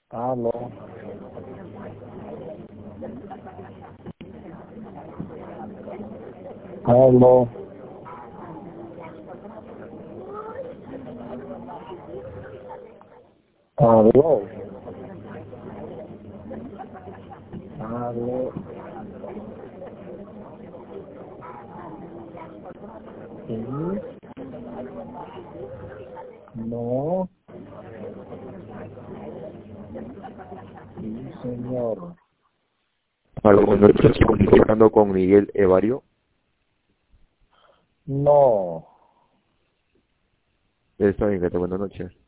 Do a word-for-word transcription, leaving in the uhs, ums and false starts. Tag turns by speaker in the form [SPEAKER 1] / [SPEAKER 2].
[SPEAKER 1] Aló, aló, aló, aló, sí, no, sí, señor.
[SPEAKER 2] Aló, buenas noches, estoy comunicando con Miguel Evario.
[SPEAKER 1] No,
[SPEAKER 2] Está bien, que te buenas noches.